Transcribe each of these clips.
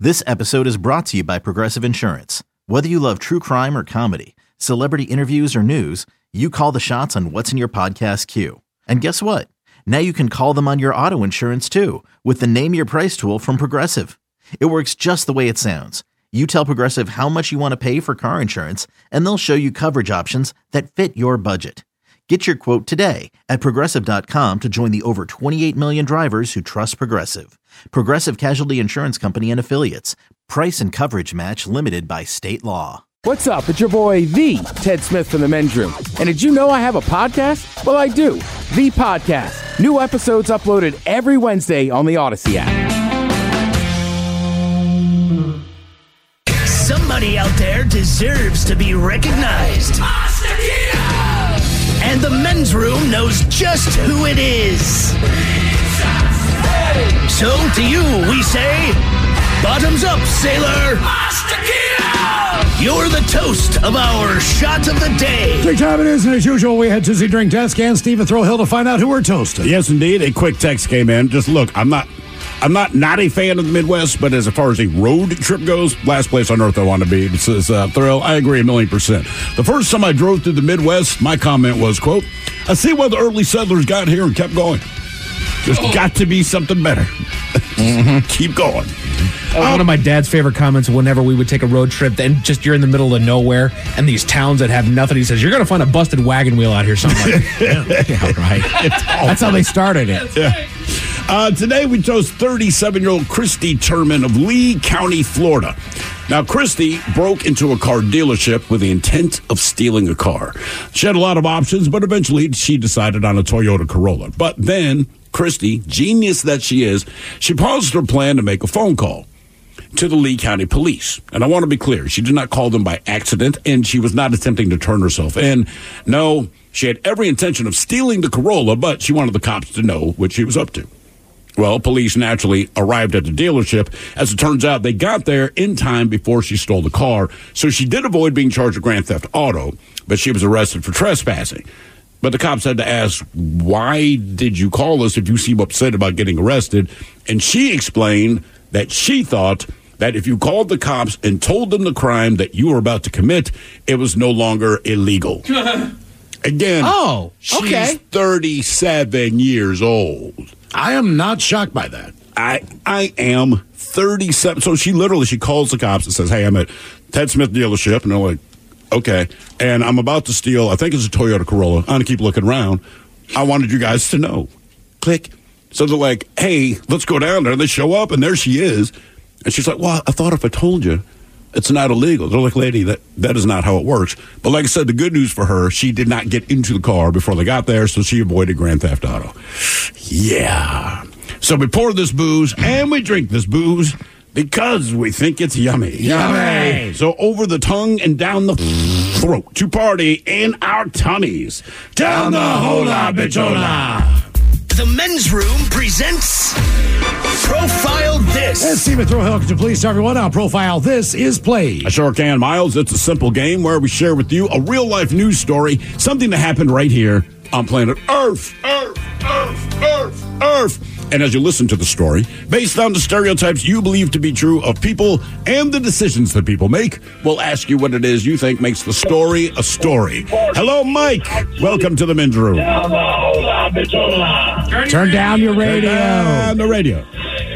This episode is brought to you by Progressive Insurance. Whether you love true crime or comedy, celebrity interviews or news, you call the shots on what's in your podcast queue. And guess what? Now you can call them on your auto insurance too with the Name Your Price tool from Progressive. It works just the way it sounds. You tell Progressive how much you want to pay for car insurance, and they'll show you coverage options that fit your budget. Get your quote today at Progressive.com to join the over 28 million drivers who trust Progressive. Progressive Casualty Insurance Company and Affiliates. Price and coverage match limited by state law. What's up? It's your boy, The Ted Smith from The Men's Room. And did you know I have a podcast? Well, I do. The Podcast. New episodes uploaded every Wednesday on the Odyssey app. Somebody out there deserves to be recognized. And The Men's Room knows just who it is. So to you we say, bottoms up, sailor. You're the toast of our shot of the day. Drink time it is, and as usual, we head to the drink desk and Stephen Throwhill to find out who we're toasting. Yes, indeed. A quick text came in. Just look, I'm not a fan of the Midwest, but as far as a road trip goes, last place on earth I want to be. It says, Thrill, I agree 1,000,000%. The first time I drove through the Midwest, my comment was, quote, I see why the early settlers got here and kept going. There's got to be something better. Keep going. One of my dad's favorite comments whenever we would take a road trip, and just you're in the middle of nowhere, and these towns that have nothing, he says, you're going to find a busted wagon wheel out here somewhere. Yeah, right. That's how they started it. Yeah. Today we chose 37-year-old Christy Turman of Lee County, Florida. Now, Christy broke into a car dealership with the intent of stealing a car. She had a lot of options, but eventually she decided on a Toyota Corolla. But then Christy, genius that she is, she paused her plan to make a phone call to the Lee County Police. And I want to be clear, she did not call them by accident, and she was not attempting to turn herself in. No, she had every intention of stealing the Corolla, but she wanted the cops to know what she was up to. Well, police naturally arrived at the dealership. As it turns out, they got there in time before she stole the car. So she did avoid being charged with grand theft auto, but she was arrested for trespassing. But the cops had to ask, why did you call us if you seem upset about getting arrested? And she explained that she thought that if you called the cops and told them the crime that you were about to commit, it was no longer illegal. Again, she's 37 years old. I am not shocked by that. I am 37. So she calls the cops and says, hey, I'm at Ted Smith dealership. And they're like, okay. And I'm about to steal, I think it's a Toyota Corolla. I'm going to keep looking around. I wanted you guys to know. Click. So they're like, hey, let's go down there. And they show up, and there she is. And she's like, well, I thought if I told you, it's not illegal. They're like, lady, that is not how it works. But like I said, the good news for her, she did not get into the car before they got there, so she avoided grand theft auto. Yeah. So we pour this booze, and we drink this booze because we think it's yummy. Yummy. So over the tongue and down the throat to party in our tummies. Down the hola bichola. The Men's Room presents Profile This. And Stephen Throwhill, could you please tell everyone how Profile This is played? I sure can, Miles. It's a simple game where we share with you a real-life news story, something that happened right here on planet Earth. Earth. And as you listen to the story, based on the stereotypes you believe to be true of people and the decisions that people make, we'll ask you what it is you think makes the story a story. Hello, Mike. Welcome to the Men's Room. Turn down your radio. Turn down the radio.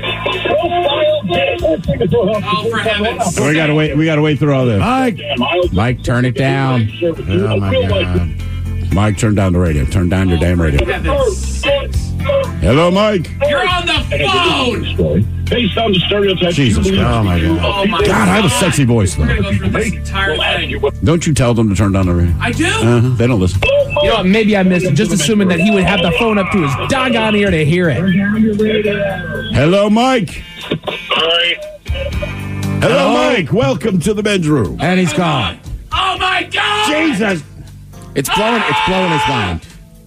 Oh, for heaven's sake. We gotta wait through all this. Mike, turn it down. Oh, my God. Mike, turn down the radio. Turn down your damn radio. Hello, Mike. You're on the phone! Based on the stereotypes. Jesus Christ. Oh, my God. Oh, my God, I have a sexy voice, though. Don't you tell them to turn down the radio? I do. They don't listen. You know what, maybe I missed it, just assuming that he would have the phone up to his doggone ear to hear it. Hello, Mike. Hi. Hello, Mike. Welcome to the Men's Room. And he's gone. Oh, my God! Jesus. It's blowing his mind.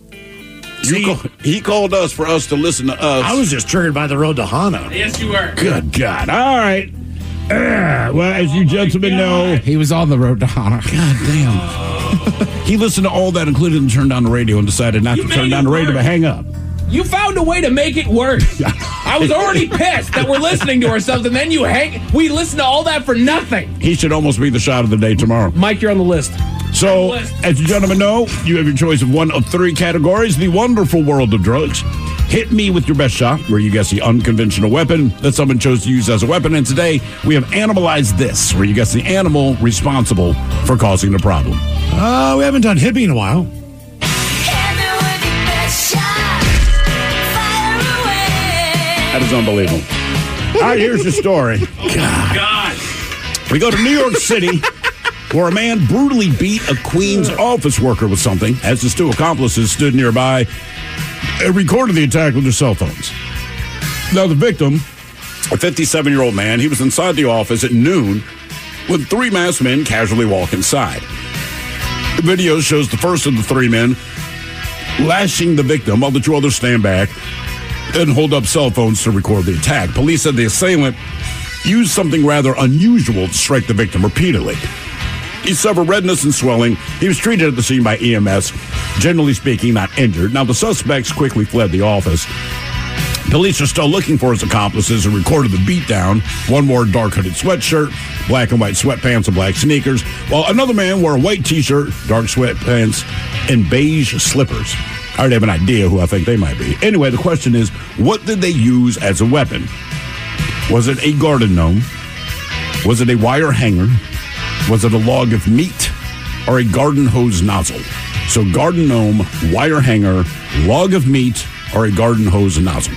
He called us for us to listen to us. I was just triggered by the road to Hana. Yes, you were. Good God. All right. Well, as you gentlemen know, He was on the road to Hana. God damn. He listened to all that, including turn down the radio, and decided not to turn down the radio, but hang up. You found a way to make it worse. I was already pissed that we're listening to ourselves, and then we listen to all that for nothing. He should almost be the shot of the day tomorrow. Mike, you're on the list. So, as you gentlemen know, you have your choice of one of three categories. The wonderful world of drugs. Hit me with your best shot, where you guess the unconventional weapon that someone chose to use as a weapon. And today, we have Animalize This, where you guess the animal responsible for causing the problem. We haven't done hippie in a while. That is unbelievable. All right, here's the story. God. We go to New York City, where a man brutally beat a Queens office worker with something, as his two accomplices stood nearby and recorded the attack with their cell phones. Now, the victim, a 57-year-old man, he was inside the office at noon when three masked men casually walk inside. The video shows the first of the three men lashing the victim while the two others stand back and hold up cell phones to record the attack. Police said the assailant used something rather unusual to strike the victim repeatedly. He suffered redness and swelling. He was treated at the scene by EMS, generally speaking, not injured. Now, the suspects quickly fled the office. Police are still looking for his accomplices who recorded the beatdown. One wore a dark hooded sweatshirt, black and white sweatpants, and black sneakers, while another man wore a white t-shirt, dark sweatpants, and beige slippers. I already have an idea who I think they might be. Anyway, the question is, what did they use as a weapon? Was it a garden gnome? Was it a wire hanger? Was it a log of meat? Or a garden hose nozzle? So garden gnome, wire hanger, log of meat, or a garden hose nozzle?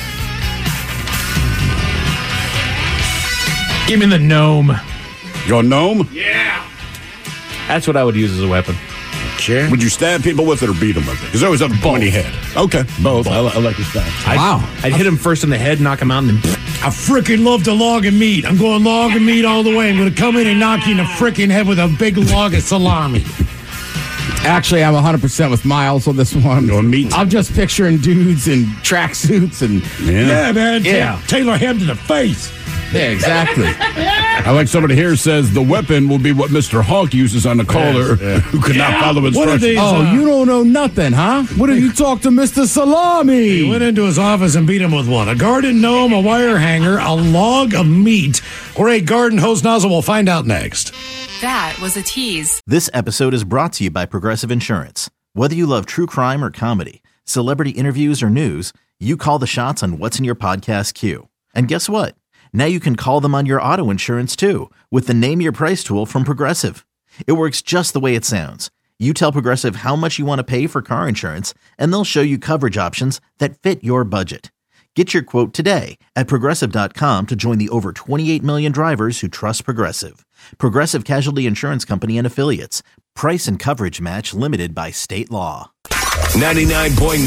Give me the gnome. Your gnome? Yeah. That's what I would use as a weapon. Sure. Would you stab people with it or beat them with it? Because they always have a pointy head. Okay, both. I like the stab. I'd hit him first in the head, knock him out, and then... I freaking love the log of meat. I'm going log of meat all the way. I'm going to come in and knock you in the freaking head with a big log of salami. Actually, I'm 100% with Miles on this one. Going meat. I'm just picturing dudes in tracksuits and... Yeah, man. Yeah. Tailor him to the face. Yeah, exactly. I like somebody here says the weapon will be what Mr. Hawk uses on the caller who could not follow instructions. You don't know nothing, huh? What did you talk to Mr. Salami? He went into his office and beat him with one. A garden gnome, a wire hanger, a log of meat, or a garden hose nozzle. We'll find out next. That was a tease. This episode is brought to you by Progressive Insurance. Whether you love true crime or comedy, celebrity interviews or news, you call the shots on what's in your podcast queue. And guess what? Now you can call them on your auto insurance, too, with the Name Your Price tool from Progressive. It works just the way it sounds. You tell Progressive how much you want to pay for car insurance, and they'll show you coverage options that fit your budget. Get your quote today at Progressive.com to join the over 28 million drivers who trust Progressive. Progressive Casualty Insurance Company and Affiliates. Price and coverage match limited by state law. 99.9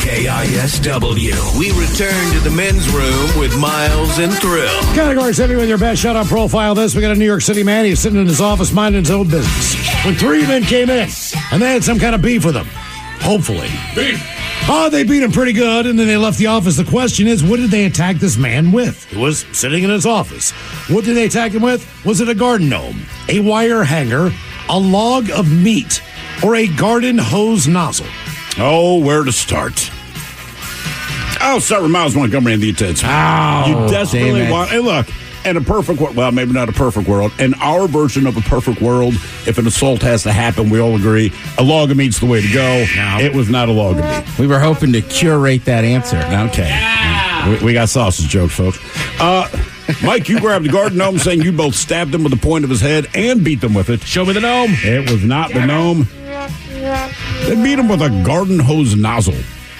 KISW. We return to the men's room with Miles and Thrill. Category 70 with your best shot on profile this. We got a New York City man. He's sitting in his office minding his own business when three men came in and they had some kind of beef with him. Hopefully. Beef. Oh, they beat him pretty good, and then they left the office. The question is, what did they attack this man with? He was sitting in his office. What did they attack him with? Was it a garden gnome, a wire hanger, a log of meat, or a garden hose nozzle? Oh, where to start? I'll start with Miles Montgomery in the intense. You desperately want... Hey, look, in a perfect world... Well, maybe not a perfect world. In our version of a perfect world, if an assault has to happen, we all agree, a log of meat's the way to go. No. It was not a log of meat. We were hoping to curate that answer. Okay. Yeah. We got sausage jokes, folks. Mike, you grabbed the garden gnome saying you both stabbed him with the point of his head and beat them with it. Show me the gnome. It was not the gnome. They beat him with a garden hose nozzle.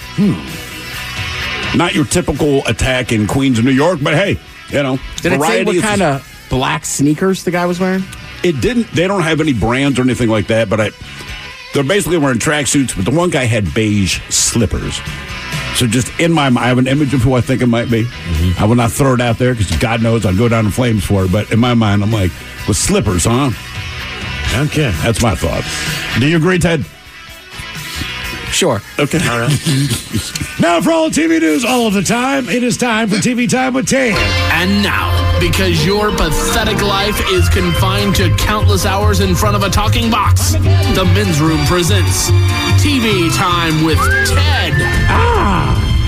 Not your typical attack in Queens, New York, but hey, you know. Did it say what kind of black sneakers the guy was wearing? It didn't. They don't have any brands or anything like that, but they're basically wearing tracksuits, but the one guy had beige slippers. So just in my mind, I have an image of who I think it might be. Mm-hmm. I will not throw it out there because God knows I'd go down in flames for it, but in my mind, I'm like, with slippers, huh? Okay, that's my thought. Do you agree, Ted? Sure. Okay. All right. Now for all TV news all of the time, it is time for TV Time with Ted. And now, because your pathetic life is confined to countless hours in front of a talking box, the Men's Room presents TV Time with Ted.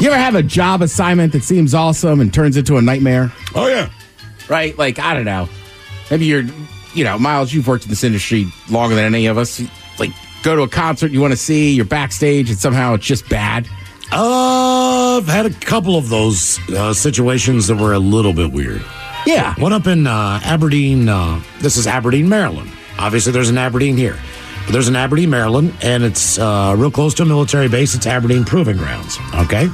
You ever have a job assignment that seems awesome and turns into a nightmare? Oh, yeah. Right? Like, I don't know. Maybe Miles, you've worked in this industry longer than any of us. Like, go to a concert you want to see, you're backstage, and somehow it's just bad. I've had a couple of those situations that were a little bit weird. Yeah. One up in Aberdeen. This is Aberdeen, Maryland. Obviously, there's an Aberdeen here. But there's an Aberdeen, Maryland, and it's real close to a military base. It's Aberdeen Proving Grounds. Okay?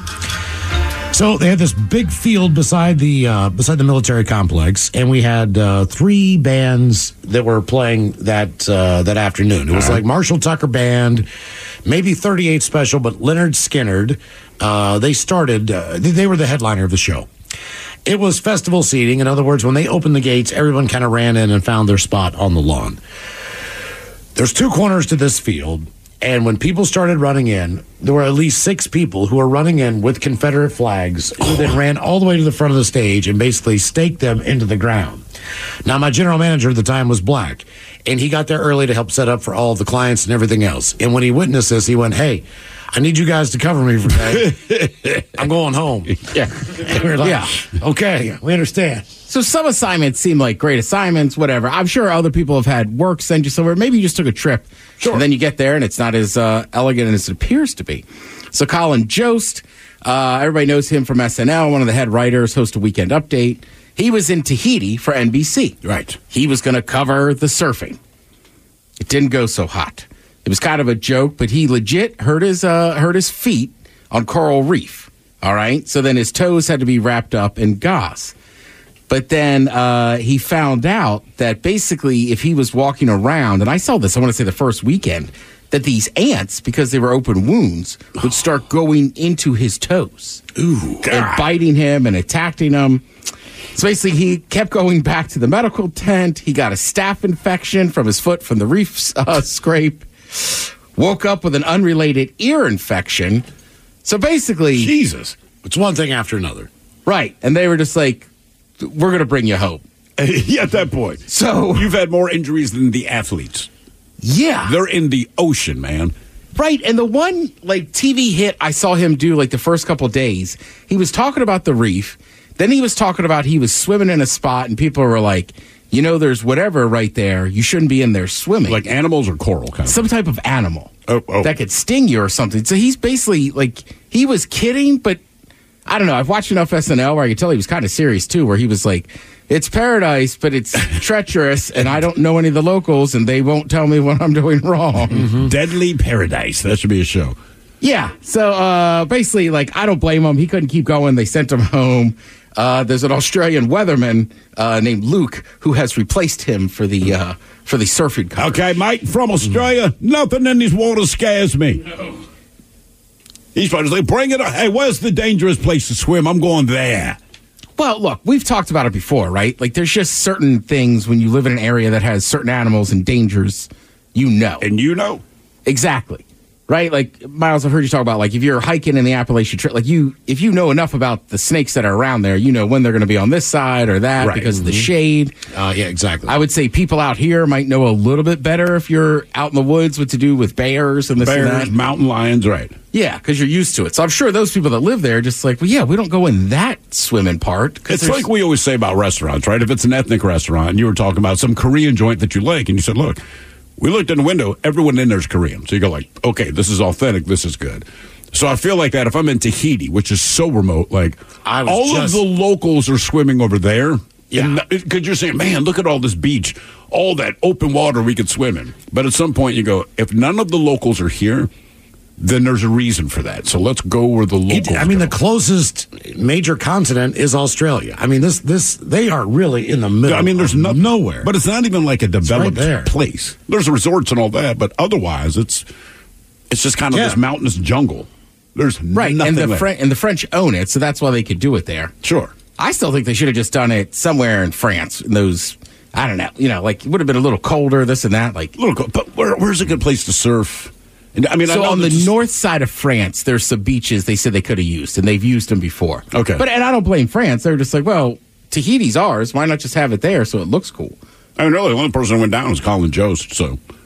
So they had this big field beside the military complex, and we had 3 bands that were playing that afternoon. It was like Marshall Tucker Band, maybe 38 Special, but Lynyrd Skynyrd. They started. They were the headliner of the show. It was festival seating. In other words, when they opened the gates, everyone kind of ran in and found their spot on the lawn. There's 2 corners to this field. And when people started running in, there were at least 6 people who were running in with Confederate flags who then ran all the way to the front of the stage and basically staked them into the ground. Now, my general manager at the time was black, and he got there early to help set up for all of the clients and everything else. And when he witnessed this, he went, "Hey, I need you guys to cover me for today. I'm going home." Yeah. And we were like, okay, we understand. So some assignments seem like great assignments, whatever. I'm sure other people have had work send you somewhere. Maybe you just took a trip. Sure. And then you get there and it's not as elegant as it appears to be. So Colin Jost, everybody knows him from SNL, one of the head writers, host of Weekend Update. He was in Tahiti for NBC. Right. He was going to cover the surfing. It didn't go so hot. It was kind of a joke, but he legit hurt his feet on Coral Reef. All right. So then his toes had to be wrapped up in gauze. But then he found out that basically if he was walking around, and I saw this, I want to say the first weekend, that these ants, because they were open wounds, would start going into his toes. Ooh, and biting him and attacking him. So basically he kept going back to the medical tent. He got a staph infection from his foot from the reef scrape. Woke up with an unrelated ear infection. So basically... Jesus. It's one thing after another. Right. And they were just like, we're going to bring you hope. Yeah, at that point. So you've had more injuries than the athletes. Yeah. They're in the ocean, man. Right. And the one TV hit I saw him do the first couple of days, he was talking about the reef. Then he was talking about he was swimming in a spot and people were like, there's whatever right there. You shouldn't be in there swimming. Like animals or coral kind of some type of animal that could sting you or something. So he's basically he was kidding, but I don't know. I've watched enough SNL where I could tell he was kind of serious too, where he was like, it's paradise, but it's treacherous, and I don't know any of the locals, and they won't tell me what I'm doing wrong. Mm-hmm. Deadly Paradise. That should be a show. Yeah. So basically, I don't blame him. He couldn't keep going. They sent him home. There's an Australian weatherman named Luke who has replaced him for the surfing coverage. Okay, mate, from Australia, nothing in these waters scares me. No. He's trying to say, bring it on. Hey, where's the dangerous place to swim? I'm going there. Well, look, we've talked about it before, right? There's just certain things when you live in an area that has certain animals and dangers, And you know? Exactly. Right? Miles, I've heard you talk about, if you're hiking in the Appalachian Trail, if you know enough about the snakes that are around there, you know when they're going to be on this side or that because of the shade. Yeah, exactly. I would say people out here might know a little bit better if you're out in the woods what to do with bears and this and that. Mountain lions, right. Yeah, because you're used to it. So I'm sure those people that live there are just we don't go in that swimming part. It's like we always say about restaurants, right? If it's an ethnic restaurant and you were talking about some Korean joint that you like and you said, look, we looked in the window, everyone in there's Korean. So you go okay, this is authentic, this is good. So I feel like that if I'm in Tahiti, which is so remote, of the locals are swimming over there. Yeah. Because you're saying, man, look at all this beach, all that open water we could swim in. But at some point you go, if none of the locals are here, then there's a reason for that. So let's go where the locals go. The closest major continent is Australia. They are really in the middle. There's nowhere. But it's not even like a developed place. There's resorts and all that, but otherwise it's just kind of this mountainous jungle. There's nothing and there. And the French own it, so that's why they could do it there. Sure. I still think they should have just done it somewhere in France. In those, I don't know, it would have been a little colder, this and that. But where's a good place to surf? So on the north side of France, there's some beaches they said they could have used, and they've used them before. Okay. And I don't blame France. They're just Tahiti's ours. Why not just have it there so it looks cool? Really, the only person who went down was Colin Jost, so...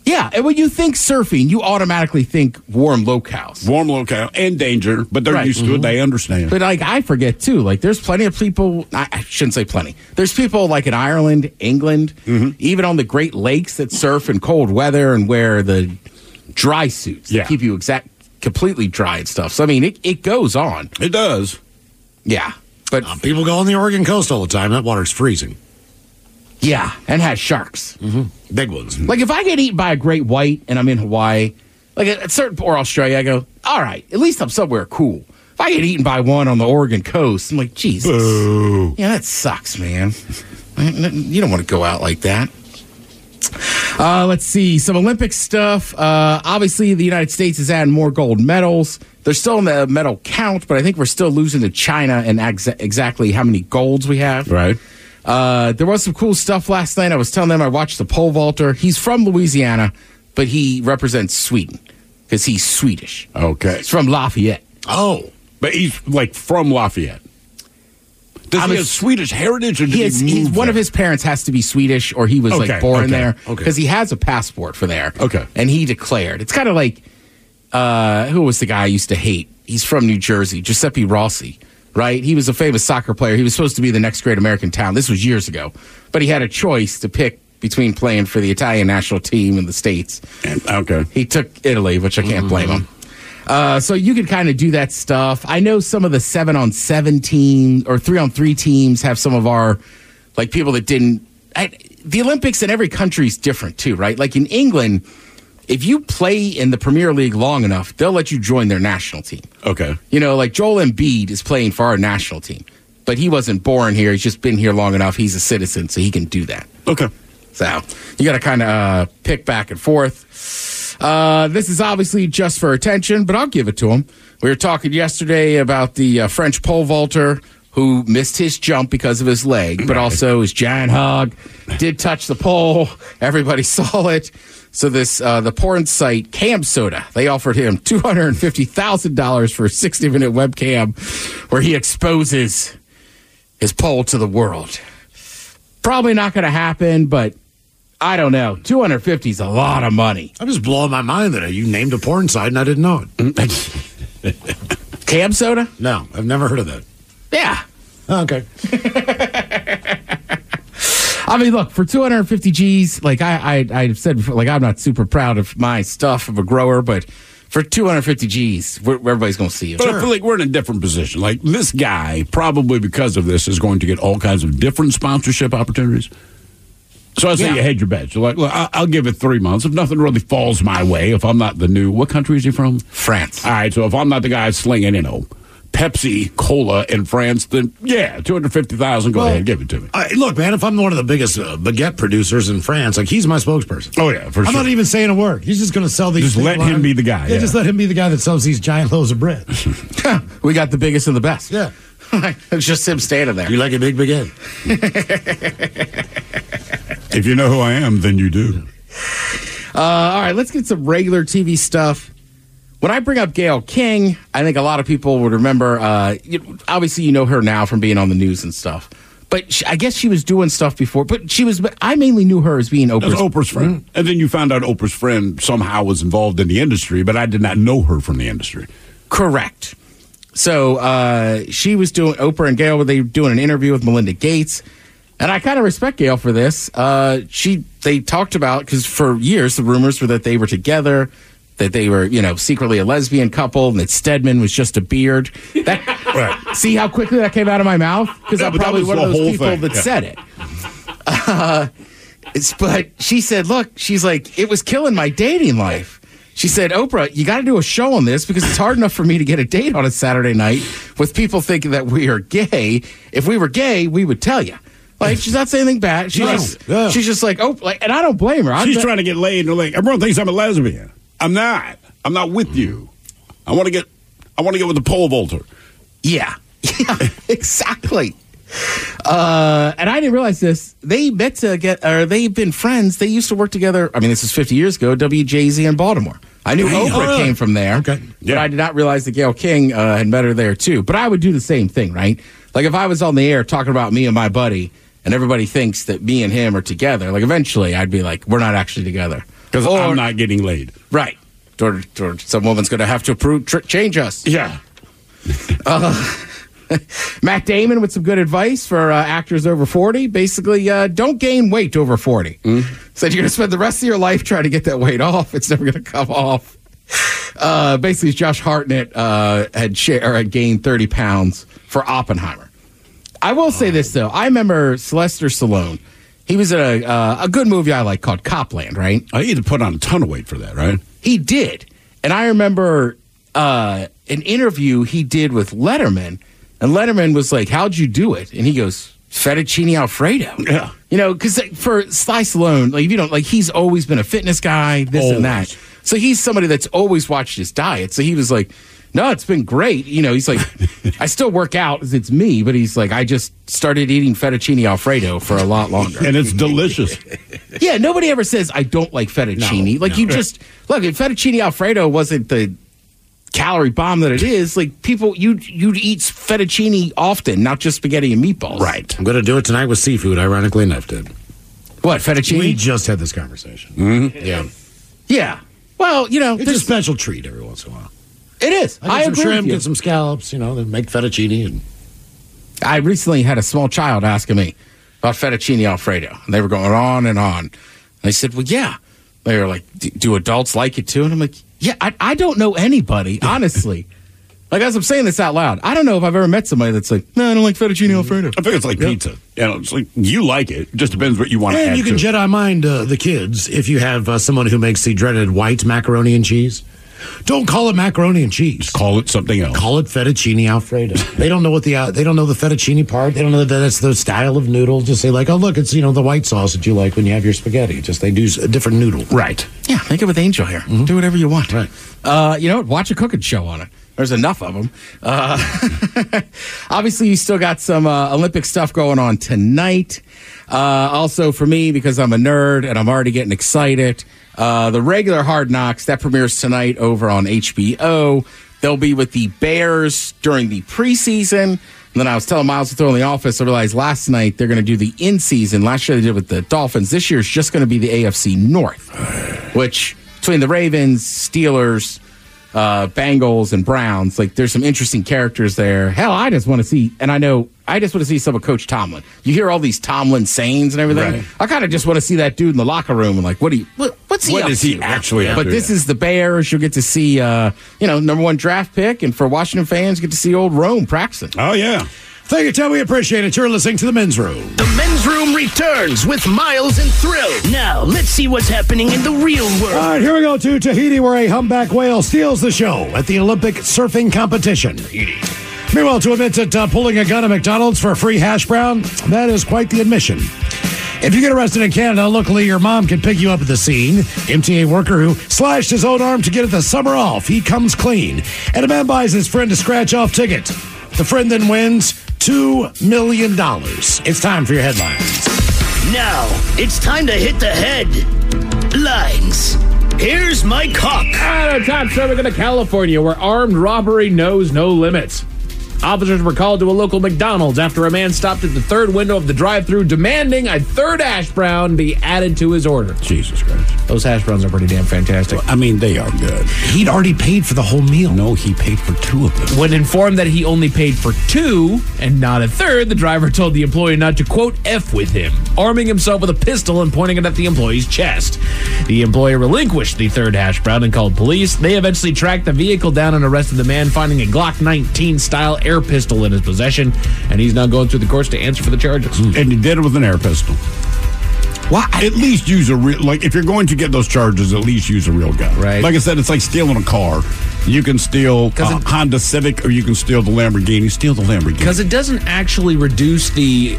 Yeah, and when you think surfing, you automatically think warm locales. Warm locale and danger, but they're Right. used to it. They understand. But like I forget too, like there's plenty of people. I shouldn't say plenty. There's people like in Ireland, England, even on the Great Lakes that surf in cold weather and wear the dry suits that keep you completely dry and stuff. So I mean, it goes on. It does. Yeah, but People go on the Oregon coast all the time. That water's freezing. yeah, and has sharks. Big ones. Like if I get eaten by a great white and I'm in Hawaii, like at certain or Australia, I go, all right, at least I'm somewhere cool. If I get eaten by one on the Oregon coast, I'm like, Jesus. Boo. Yeah, that sucks, man. You don't want to go out like that. Let's see. Some Olympic stuff. Obviously, the United States is adding more gold medals. They're still in the medal count, but I think we're still losing to China and exactly how many golds we have. Right. There was some cool stuff last night. I was telling them I watched the pole vaulter. He's from Louisiana, but he represents Sweden because he's Swedish. Okay. He's from Lafayette. Oh. But he's like from Lafayette. Does he have Swedish heritage or did he move One of there? his parents has to be Swedish or he was like born there because he has a passport for there. Okay. And he declared. It's kind of like, who was the guy I used to hate? He's from New Jersey, Giuseppe Rossi, right? He was a famous soccer player. He was supposed to be the next great American town. This was years ago. But he had a choice to pick between playing for the Italian national team in the States. Okay. He took Italy, which I can't blame him. So you could kind of do that stuff. I know some of the 7-on-7 team or 3-on-3 teams have some of our, like people that didn't. The Olympics in every country is different too, right? Like in England, if you play in the Premier League long enough, they'll let you join their national team. Okay. You know, like Joel Embiid is playing for our national team, but he wasn't born here. He's just been here long enough. He's a citizen, so he can do that. Okay. So you got to kind of pick back and forth. This is obviously just for attention, but I'll give it to him. We were talking yesterday about the French pole vaulter who missed his jump because of his leg, but also his giant hog did touch the pole. Everybody saw it. So this the porn site Cam Soda, they offered him $250,000 for a 60-minute webcam where he exposes his pole to the world. Probably not going to happen, but I don't know. 250 is a lot of money. I'm just blowing my mind that you named a porn site and I didn't know it. Cam Soda? No, I've never heard of that. Yeah. Okay. I mean, look, for 250 G's, like I've said before, like I'm not super proud of my stuff of a grower, but for 250 G's, everybody's going to see it. But I feel like we're in a different position. Like this guy, probably because of this, is going to get all kinds of different sponsorship opportunities. So I say you hedge your bets. You're like, look, I'll give it 3 months. If nothing really falls my way, if I'm not the new, what country is he from? France. All right, so if I'm not the guy slinging, Pepsi Cola in France, then yeah, 250,000. Go ahead, give it to me. Look, man, if I'm one of the biggest baguette producers in France, like he's my spokesperson. Oh yeah, for sure. I'm not even saying a word. He's just going to sell these. Just let him be the guy. Yeah, just let him be the guy that sells these giant loaves of bread. We got the biggest and the best. Yeah. It's just him standing there. You like a big baguette? If you know who I am, then you do. All right, let's get some regular TV stuff. When I bring up Gayle King, I think a lot of people would remember, obviously you know her now from being on the news and stuff. But I guess she was doing stuff before. But I mainly knew her as being Oprah's friend. Mm-hmm. And then you found out Oprah's friend somehow was involved in the industry, but I did not know her from the industry. Correct. So she was doing, Oprah and Gayle, they were doing an interview with Melinda Gates. And I kind of respect Gayle for this. They talked about, because for years the rumors were that they were together, that they were, secretly a lesbian couple, and that Stedman was just a beard. Right. See how quickly that came out of my mouth? Because I'm probably one of those people that said it. But she said, look, she's like, it was killing my dating life. She said, Oprah, you got to do a show on this because it's hard enough for me to get a date on a Saturday night with people thinking that we are gay. If we were gay, we would tell you. Like, she's not saying anything bad. She's just like, oh, and I don't blame her. She's trying to get laid, and they're like, everyone thinks I'm a lesbian. I'm not. I'm not with you. I want to get with the pole vaulter. Yeah, exactly. And I didn't realize this. They met they've been friends. They used to work together. I mean, this is 50 years ago. WJZ in Baltimore. I knew Oprah came from there. Okay. Yeah. But I did not realize that Gayle King had met her there too. But I would do the same thing, right? Like if I was on the air talking about me and my buddy, and everybody thinks that me and him are together, like eventually I'd be like, we're not actually together. Because I'm not getting laid. Right. Or some woman's going to have to change us. Yeah. Matt Damon with some good advice for actors over 40. Basically, don't gain weight over 40. Said you're going to spend the rest of your life trying to get that weight off. It's never going to come off. Basically, Josh Hartnett had gained 30 pounds for Oppenheimer. I will say this, though. I remember Sylvester Stallone. He was in a good movie I like called Copland, right? I had to put on a ton of weight for that, right? He did. And I remember an interview he did with Letterman. And Letterman was like, how'd you do it? And he goes, fettuccine Alfredo. Yeah. You know, because for Sly Stallone, like, if you don't, like, he's always been a fitness guy, this and that. So he's somebody that's always watched his diet. So he was like, no, it's been great. You know, he's like, I still work out as it's me, but he's like, I just started eating fettuccine Alfredo for a lot longer. And it's delicious. Yeah, nobody ever says, I don't like fettuccine. You just, look, if fettuccine Alfredo wasn't the calorie bomb that it is, like, people, you'd eat fettuccine often, not just spaghetti and meatballs. Right. I'm going to do it tonight with seafood, ironically enough, did. What, fettuccine? We just had this conversation. Mm-hmm. Yeah. Yeah. Well, you know. It's a special treat every once in a while. It is. I get some shrimp, get some scallops, then make fettuccine. And I recently had a small child asking me about fettuccine Alfredo. And they were going on and on. And I said, well, yeah. They were like, do adults like it too? And I'm like, yeah, I don't know anybody, honestly. Like, as I'm saying this out loud, I don't know if I've ever met somebody that's like, no, I don't like fettuccine Alfredo. I think it's like pizza. It's like, you like it. It just depends what you want to add. And you can Jedi mind the kids if you have someone who makes the dreaded white macaroni and cheese. Don't call it macaroni and cheese. Just call it something else. Call it fettuccine Alfredo. They don't know what they don't know the fettuccine part. They don't know that that's the style of noodle. Just say like, oh look, it's the white sauce that you like when you have your spaghetti. Just they do a different noodle. Right. Yeah. Make it with Angel here. Mm-hmm. Do whatever you want. Right. You know what? Watch a cooking show on it. There's enough of them. Obviously, you still got some Olympic stuff going on tonight. Also, for me, because I'm a nerd and I'm already getting excited, the regular Hard Knocks, that premieres tonight over on HBO. They'll be with the Bears during the preseason. And then I was telling Miles to throw in the office, I realized last night they're going to do the in-season. Last year they did with the Dolphins. This year it's just going to be the AFC North, which between the Ravens, Steelers, Bengals and Browns, like there's some interesting characters there. Hell, I just want to see some of Coach Tomlin. You hear all these Tomlin sayings and everything. Right. I kind of just want to see that dude in the locker room and like, what's he what up is to? he actually up But to? this is the Bears. You'll get to see, number one draft pick, and for Washington fans, get to see old Rome practicing. Oh yeah. Thank you, Tim. We appreciate it. You're listening to The Men's Room. The Men's Room returns with Miles and Thrill. Now, let's see what's happening in the real world. All right, here we go to Tahiti, where a humpback whale steals the show at the Olympic surfing competition. Meanwhile, to admit that pulling a gun at McDonald's for a free hash brown, that is quite the admission. If you get arrested in Canada, luckily your mom can pick you up at the scene. MTA worker who slashed his own arm to get the summer off, he comes clean. And a man buys his friend a scratch-off ticket. The friend then wins $2 million. It's time for your headlines. Now, it's time to hit the headlines. Here's Mike Hawk. At our top story, we're to California, where armed robbery knows no limits. Officers were called to a local McDonald's after a man stopped at the third window of the drive-thru demanding a third hash brown be added to his order. Jesus Christ. Those hash browns are pretty damn fantastic. I mean, they are good. He'd already paid for the whole meal. No, he paid for two of them. When informed that he only paid for two and not a third, the driver told the employee not to, quote, F with him, arming himself with a pistol and pointing it at the employee's chest. The employee relinquished the third hash brown and called police. They eventually tracked the vehicle down and arrested the man, finding a Glock 19-style air pistol in his possession, and he's now going through the courts to answer for the charges. And he did it with an air pistol. Why? At least use a real, like, if you're going to get those charges, at least use a real gun. Right. Like I said, it's like stealing a car. You can steal a Honda Civic or you can steal the Lamborghini. Steal the Lamborghini. Because it doesn't actually reduce the,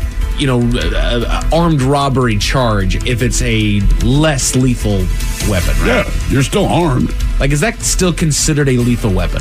armed robbery charge if it's a less lethal weapon, right? Yeah, you're still armed. Like, is that still considered a lethal weapon?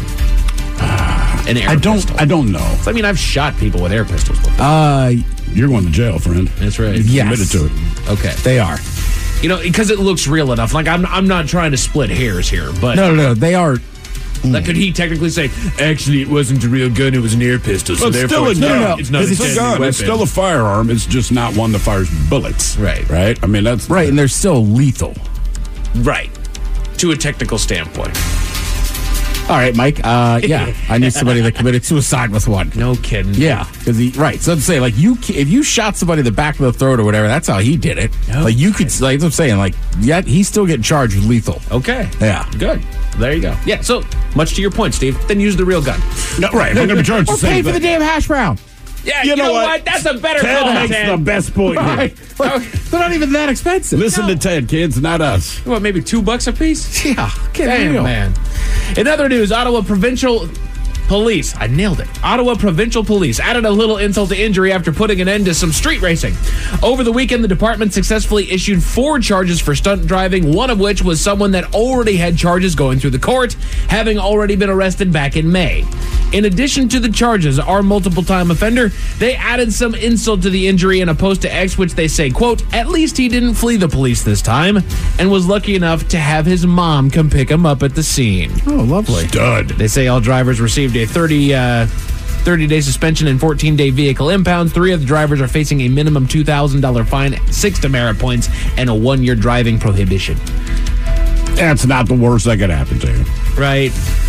An air pistol. I don't know. I mean, I've shot people with air pistols before. You're going to jail, friend. That's right. You've Yes. committed to it. Okay. They are. Because it looks real enough. Like, I'm not trying to split hairs here, but No, they are. like, could he technically say, actually, it wasn't a real gun, it was an air pistol, so But therefore still, it's not a it's a deadly gun. weapon. It's still a firearm. It's just not one that fires bullets. Right. Right? I mean, that's... Right, and they're still lethal. Right. To a technical standpoint. All right, Mike. Yeah, I knew somebody that committed suicide with one. No kidding. Yeah, because right. So I'm saying, like, if you shot somebody in the back of the throat or whatever, that's how he did it. No like, you could, like I'm saying, like, yet he's still getting charged with lethal. Okay. Yeah. Good. There you go. Yeah. So much to your point, Steve. Then use the real gun. No, right. We're going to be charged Or the same pay for the thing. damn hash brown. Yeah. You know what? That's a better Ted call, makes Ted. the best point here. Right. Like, they're not even that expensive. Listen to Ted, kids, not us. What, maybe $2 a piece? Yeah. Damn, man. In other news, Ottawa Provincial Police, I nailed it. Ottawa Provincial Police added a little insult to injury after putting an end to some street racing. Over the weekend, the department successfully issued 4 charges for stunt driving, one of which was someone that already had charges going through the court, having already been arrested back in May. In addition to the charges, our multiple-time offender, they added some insult to the injury in a post to X, which they say, quote, at least he didn't flee the police this time and was lucky enough to have his mom come pick him up at the scene. Oh, lovely. Stud. They say all drivers received a 30-day suspension and 14-day vehicle impound. 3 of the drivers are facing a minimum $2,000 fine, 6 demerit points, and a 1-year driving prohibition. That's not the worst that could happen to you. Right.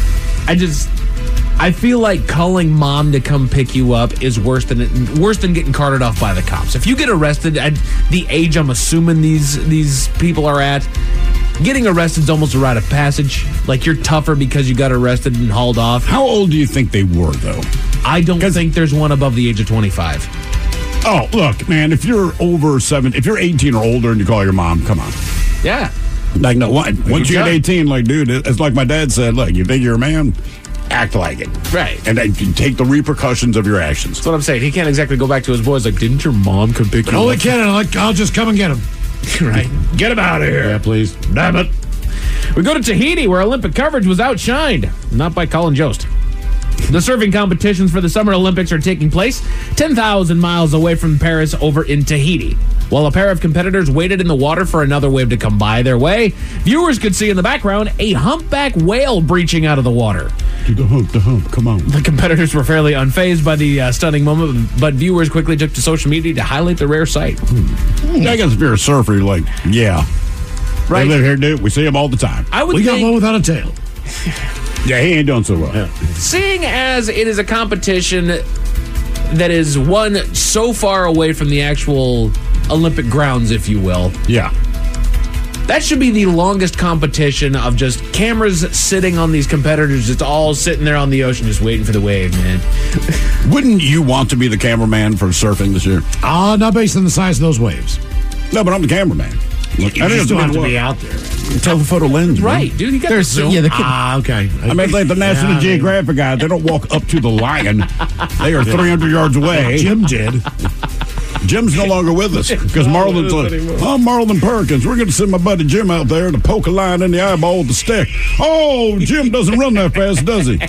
I feel like calling mom to come pick you up is worse than getting carted off by the cops. If you get arrested at the age I'm assuming these people are at, getting arrested is almost a rite of passage. Like, you're tougher because you got arrested and hauled off. How old do you think they were, though? I don't think there's one above the age of 25. Oh, look, man, if you're over 7, if you're 18 or older and you call your mom, come on. Yeah. Like, no, once you get 18, like, dude, it's like my dad said, look, you think you're a man? Act like it. Right. And then you take the repercussions of your actions. That's what I'm saying. He can't exactly go back to his boys like, didn't your mom come pick you Oh, up? he can. I'll just come and get him. Right. Get him out of here. Yeah, please. Damn it. We go to Tahiti, where Olympic coverage was outshined. Not by Colin Jost. The surfing competitions for the Summer Olympics are taking place 10,000 miles away from Paris over in Tahiti. While a pair of competitors waited in the water for another wave to come by their way, viewers could see in the background a humpback whale breaching out of the water. Do the hump, come on. The competitors were fairly unfazed by the stunning moment, but viewers quickly took to social media to highlight the rare sight. I guess if you're a surfer, you're like, yeah. Right. They live here, dude. We see them all the time. We got one without a tail. Yeah, he ain't doing so well. Yeah. Seeing as it is a competition that is one so far away from the actual Olympic grounds, if you will. Yeah. That should be the longest competition of just cameras sitting on these competitors. It's all sitting there on the ocean just waiting for the wave, man. Wouldn't you want to be the cameraman for surfing this year? Not based on the size of those waves. No, but I'm the cameraman. Look, You still have to be out there. Telephoto lens, man. Right, dude. You got the zoom. Okay. I mean, like the National Geographic guys, they don't walk up to the lion. They are 300 yards away. Jim did. Jim's no longer with us because Marlon's like, I'm Marlon Perkins. We're going to send my buddy Jim out there to poke a lion in the eyeball with a stick. Oh, Jim doesn't run that fast, does he?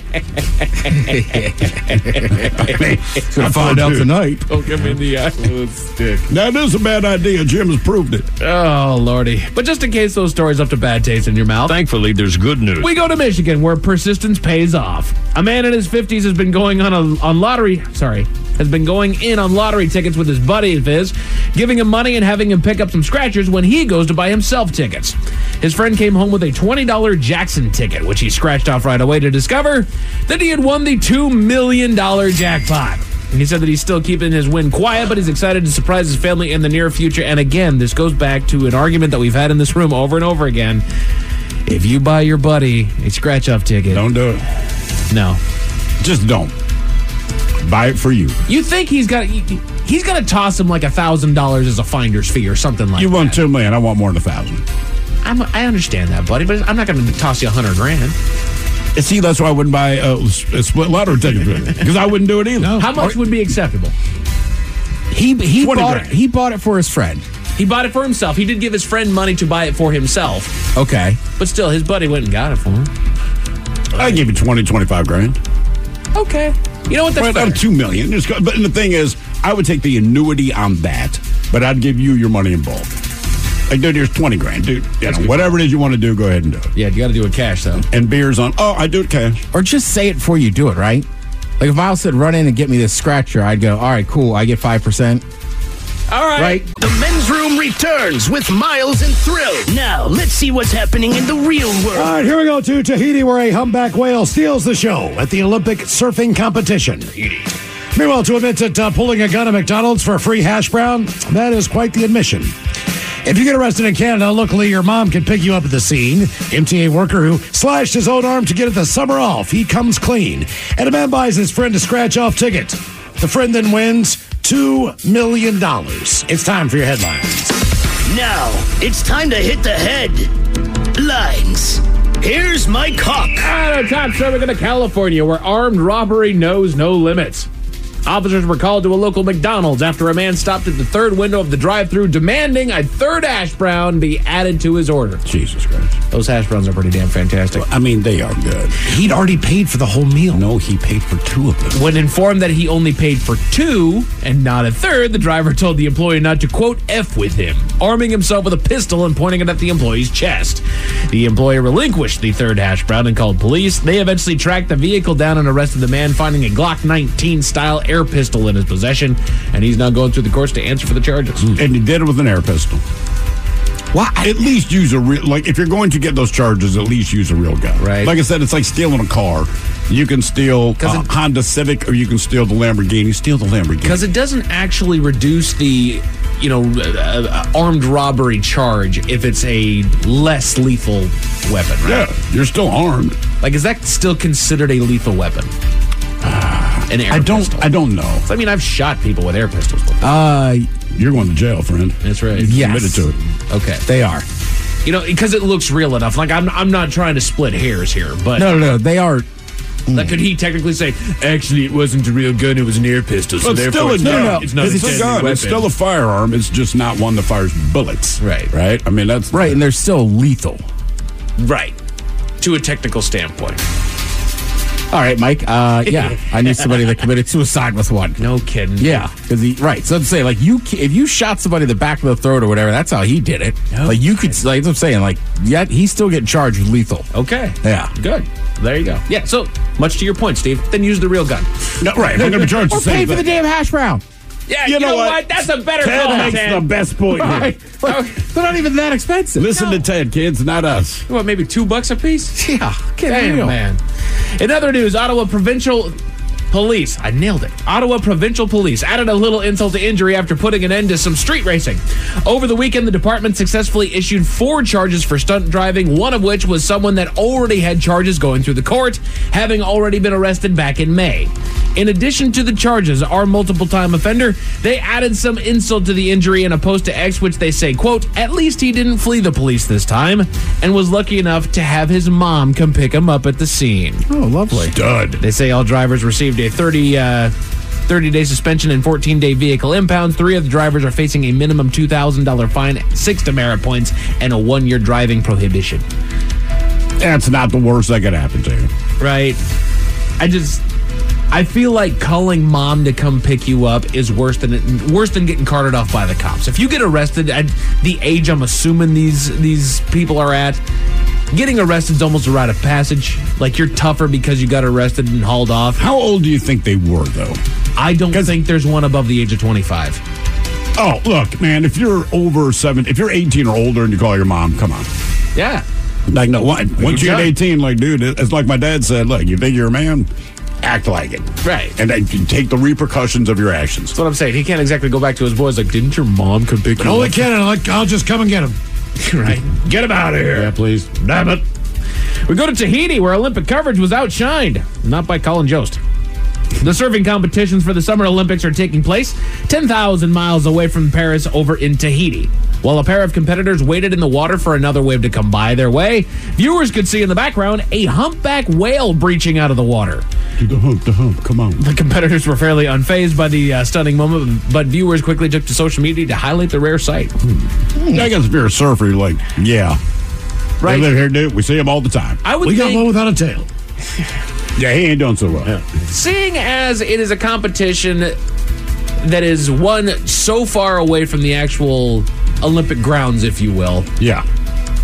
Gonna find out tonight. Poke him in the eye with a stick. That is a bad idea. Jim has proved it. Oh, Lordy. But just in case those stories left a bad taste in your mouth, Thankfully, there's good news. we go to Michigan, where persistence pays off. A man in his 50s has been going has been going in on lottery tickets with his buddy of his, giving him money and having him pick up some scratchers when he goes to buy himself tickets. His friend came home with a $20 Jackson ticket, which he scratched off right away to discover that he had won the $2 million jackpot. And he said that he's still keeping his win quiet, but he's excited to surprise his family in the near future. And again, this goes back to an argument that we've had in this room over and over again. If you buy your buddy a scratch-off ticket... Don't do it. No. Just don't. Buy it for you. You think he's got to toss him like $1,000 as a finder's fee or something like that. You won $2 million. I want more than $1,000. I understand that, buddy, but I'm not going to toss you $100,000. See, that's why I wouldn't buy a split lottery ticket because I wouldn't do it either. No. How much would be acceptable? He 20 bought grand. he bought it for his friend. He bought it for himself. He did give his friend money to buy it for himself, Okay. but still, his buddy went and got it for him. I give you 20, 25 grand. Okay. You know what? That's Right, fair. I'm $2 million. But the thing is, I would take the annuity on that, but I'd give you your money in bulk. Like, dude, here's 20 grand, dude. You know, whatever it is you want to do, go ahead and do it. Yeah, you got to do it cash, though. And beers on. Oh, I do it cash. Or just say it before you do it, right? Like if Miles said, run in and get me this scratcher, I'd go, all right, cool, I get 5%. All right. Right? The Men's men's room returns with Miles and Thrill. Now, let's see what's happening in the real world. All right, here we go to Tahiti, where a humpback whale steals the show at the Olympic surfing competition. Meanwhile, to admit that pulling a gun at McDonald's for a free hash brown, that is quite the admission. If you get arrested in Canada, luckily your mom can pick you up at the scene. MTA worker who slashed his own arm to get the summer off. He comes clean. And a man buys his friend a scratch-off ticket. The friend then wins $2 million. It's time for your headlines. Now, it's time to hit the headlines. Here's Mike Hawk. At our top story, we're going to California, where armed robbery knows no limits. Officers were called to a local McDonald's after a man stopped at the third window of the drive-thru demanding a third hash brown be added to his order. Jesus Christ. Those hash browns are pretty damn fantastic. I mean, they are good. He'd already paid for the whole meal. No, he paid for 2 of them. When informed that he only paid for 2 and not a third, the driver told the employee not to, quote, F with him, arming himself with a pistol and pointing it at the employee's chest. The employee relinquished the third hash brown and called police. They eventually tracked the vehicle down and arrested the man, finding a Glock 19-style air pistol in his possession, and he's now going through the courts to answer for the charges. And he did it with an air pistol. Well, at least use a real, like, if you're going to get those charges, at least use a real gun. Right. Like I said, it's like stealing a car. You can steal a Honda Civic, or you can steal the Lamborghini. Steal the Lamborghini. Because it doesn't actually reduce the, armed robbery charge if it's a less lethal weapon, right? Yeah, you're still armed. Like, is that still considered a lethal weapon? An air pistol. I don't know. I mean, I've shot people with air pistols before. You're going to jail, friend. That's right. You've committed to it. Okay. They are. Because it looks real enough. Like, I'm not trying to split hairs here, but... No, they are... Like, could he technically say, actually, it wasn't a real gun, it was an air pistol, so But therefore still, it's not it's a gun. weapon. It's still a firearm. It's just not one that fires bullets. Right. Right? I mean, that's... Right, and they're still lethal. Right. To a technical standpoint. All right, Mike. Yeah, I knew somebody that committed suicide with one. No kidding. Yeah, because So I'm saying, like, if you shot somebody in the back of the throat or whatever, that's how he did it. No like, you could, like, I'm saying, like, yet he's still getting charged with lethal. Okay. Yeah. Good. There you go. Yeah, so, much to your point, Steve, then use the real gun. No, right. If I'm going to be charged Or the same pay for the thing. damn hash brown. Yeah, you know what? That's a better Ted call, makes Ted. the best point here. Right. They're not even that expensive. Listen to Ted, kids, not us. What, maybe $2 a piece? Yeah. Damn, man. In other news, Ottawa Provincial Police, I nailed it. Ottawa Provincial Police added a little insult to injury after putting an end to some street racing. Over the weekend, the department successfully issued 4 charges for stunt driving, one of which was someone that already had charges going through the court, having already been arrested back in May. In addition to the charges, our multiple-time offender, they added some insult to the injury in a post to X, which they say, quote, at least he didn't flee the police this time, and was lucky enough to have his mom come pick him up at the scene. Oh, lovely. Stud. They say all drivers received a 30-day suspension and 14-day vehicle impounds. 3 of the drivers are facing a minimum $2,000 fine, 6 demerit points, and a 1-year driving prohibition. That's not the worst that could happen to you. Right? I feel like calling mom to come pick you up is worse than getting carted off by the cops. If you get arrested at the age I'm assuming these people are at, getting arrested is almost a rite of passage. Like, you're tougher because you got arrested and hauled off. How old do you think they were, though? I don't think there's one above the age of 25. Oh, look, man, if you're over 7, if you're 18 or older and you call your mom, come on. Yeah. Like, no, once you get 18, like, dude, it's like my dad said, look, you think you're a man? Act like it. Right. And then you take the repercussions of your actions. That's what I'm saying. He can't exactly go back to his boys like, didn't your mom come pick you No, up? they can't. I'll just come and get him. Right. Get him out of here. Yeah, please. Damn it. We go to Tahiti, where Olympic coverage was outshined. Not by Colin Jost. The surfing competitions for the Summer Olympics are taking place 10,000 miles away from Paris over in Tahiti. While a pair of competitors waited in the water for another wave to come by their way, viewers could see in the background a humpback whale breaching out of the water. Do the hump, come on. The competitors were fairly unfazed by the stunning moment, but viewers quickly took to social media to highlight the rare sight. I guess if you're a surfer, you're like, yeah. Right. They live here, dude. We see them all the time. We got one without a tail. Yeah, he ain't doing so well. Yeah. Seeing as it is a competition that is one so far away from the actual Olympic grounds, if you will. Yeah.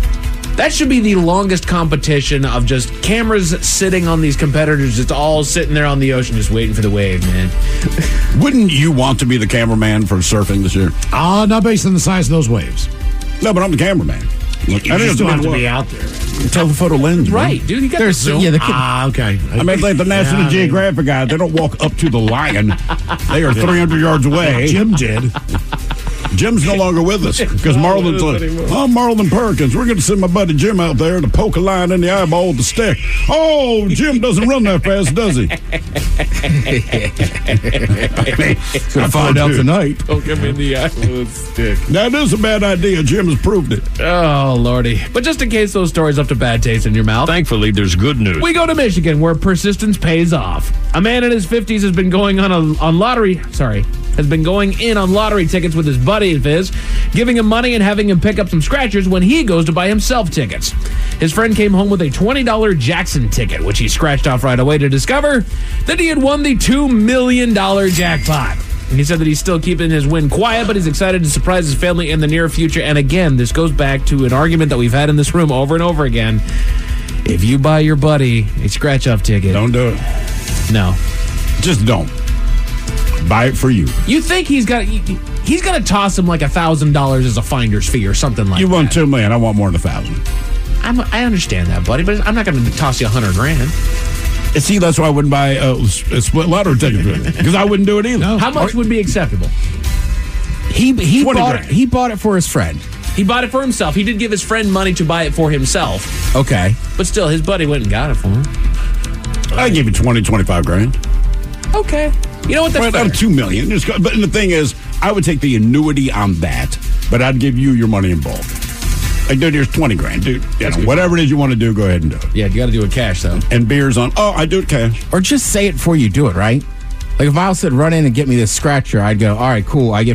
That should be the longest competition of just cameras sitting on these competitors. It's all sitting there on the ocean just waiting for the wave, man. Wouldn't you want to be the cameraman for surfing this year? Not based on the size of those waves. No, but I'm the cameraman. You just don't have to be out there. Telephoto lens, Right, man. dude. You got the zoom. Okay. I mean, like the National Geographic guys, they don't walk up to the lion. They are 300 yards away. Jim did. Jim's no longer with us because Marlon's like, I'm Marlon Perkins. We're going to send my buddy Jim out there to poke a lion in the eyeball with a stick. Oh, Jim doesn't run that fast, does he? Gonna find out tonight. Poke him in the eye with a stick. That is a bad idea. Jim has proved it. Oh, Lordy. But just in case those stories left a bad taste in your mouth, Thankfully, there's good news. we go to Michigan, where persistence pays off. A man in his 50s has been going has been going in on lottery tickets with his buddy of his, giving him money and having him pick up some scratchers when he goes to buy himself tickets. His friend came home with a $20 Jackson ticket, which he scratched off right away to discover that he had won the $2 million jackpot. And he said that he's still keeping his win quiet, but he's excited to surprise his family in the near future. And again, this goes back to an argument that we've had in this room over and over again. If you buy your buddy a scratch-off ticket... Don't do it. No. Just don't. Buy it for you. You think he's got to toss him like $1,000 as a finder's fee or something like that. You won $2 million. I want more than $1,000. I understand that, buddy, but I'm not going to toss you $100,000. See, that's why I wouldn't buy a split lottery ticket because I wouldn't do it either. No. How much would be acceptable? He 20 bought grand. he bought it for his friend. He bought it for himself. He did give his friend money to buy it for himself, Okay. but still, his buddy went and got it for him. I give you 20, 25 grand. Okay. You know what? That's Right, fair. I'm $2 million. But the thing is, I would take the annuity on that, but I'd give you your money in bulk. Like, dude, here's 20 grand, dude. You know, whatever it is you want to do, go ahead and do it. Yeah, you got to do it cash, though. And beers on, I do it cash. Or just say it before you do it, right? Like if Miles said, run in and get me this scratcher, I'd go, all right, cool, I get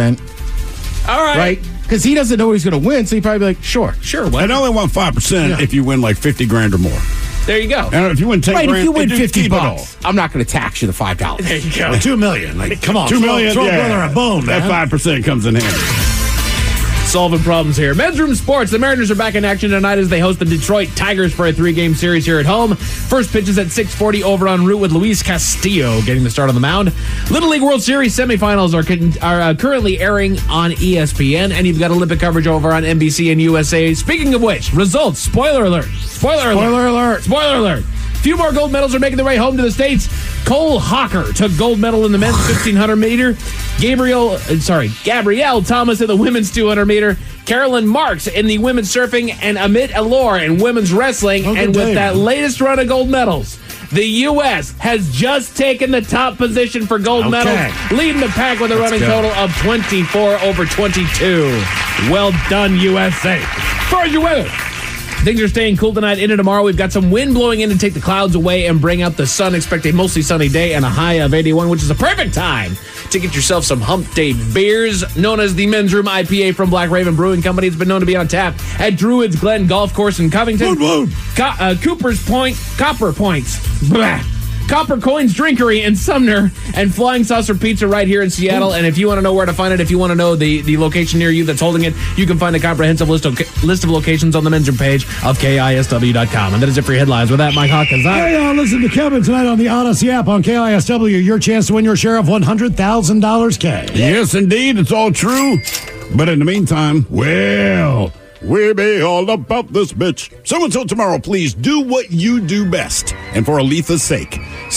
5%. All right. Right? Because he doesn't know he's going to win, so he'd probably be like, sure. And I only want 5% if you win like 50 grand or more. There you go. And if you win 10 Right, grand, if you win dude, 50 keep it all. bucks, I'm not going to tax you the $5. There you go. $2 million. Like, come on. $2 million, Throw yeah. brother a bone, man. That 5% comes in handy. Solving problems here. Men's Room Sports. The Mariners are back in action tonight as they host the Detroit Tigers for a 3-game series here at home. First pitch is at 6:40 over en route with Luis Castillo getting the start on the mound. Little League World Series semifinals are currently airing on ESPN, and you've got Olympic coverage over on NBC and USA. Speaking of which, results. Spoiler alert. Spoiler alert. Spoiler alert. Few more gold medals are making their way home to the States. Cole Hawker took gold medal in the men's 1,500 meter. Gabrielle Thomas in the women's 200 meter. Carolyn Marks in the women's surfing. And Amit Elor in women's wrestling. And with that latest run of gold medals, the U.S. has just taken the top position for gold medals, leading the pack with a running total of 24 over 22. Well done, USA. For your weather. Things are staying cool tonight into tomorrow. We've got some wind blowing in to take the clouds away and bring out the sun. Expect a mostly sunny day and a high of 81, which is a perfect time to get yourself some Hump Day beers, known as the Men's Room IPA from Black Raven Brewing Company. It's been known to be on tap at Druids Glen Golf Course in Covington. Cooper's Point, Copper Points. Blah. Copper Coins Drinkery in Sumner, and Flying Saucer Pizza right here in Seattle. And if you want to know where to find it, if you want to know the location near you that's holding it, you can find a comprehensive list of locations on the Men's Room page of KISW.com. And that is it for your headlines. With that, Mike Hawkins. Hey, listen to Kevin tonight on the Odyssey app on KISW. Your chance to win your share of $100,000 cash. Yes, indeed. It's all true. But in the meantime, well, we be all about this bitch. So until tomorrow, please do what you do best. And for Aletha's sake,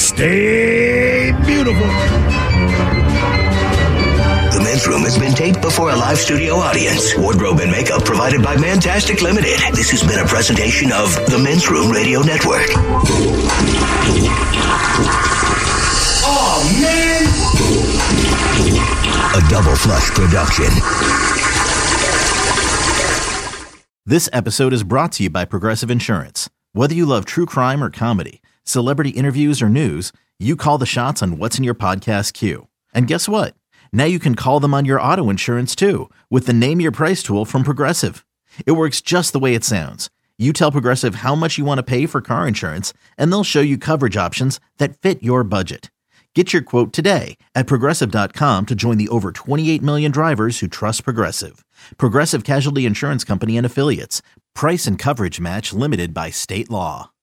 stay beautiful. The Men's Room has been taped before a live studio audience. Wardrobe and makeup provided by Mantastic Limited. This has been a presentation of the Men's Room Radio Network. Oh, man! A Double Flush production. This episode is brought to you by Progressive Insurance. Whether you love true crime or comedy, celebrity interviews or news, you call the shots on what's in your podcast queue. And guess what? Now you can call them on your auto insurance too with the Name Your Price tool from Progressive. It works just the way it sounds. You tell Progressive how much you want to pay for car insurance, and they'll show you coverage options that fit your budget. Get your quote today at Progressive.com to join the over 28 million drivers who trust Progressive. Progressive Casualty Insurance Company and Affiliates. Price and coverage match limited by state law.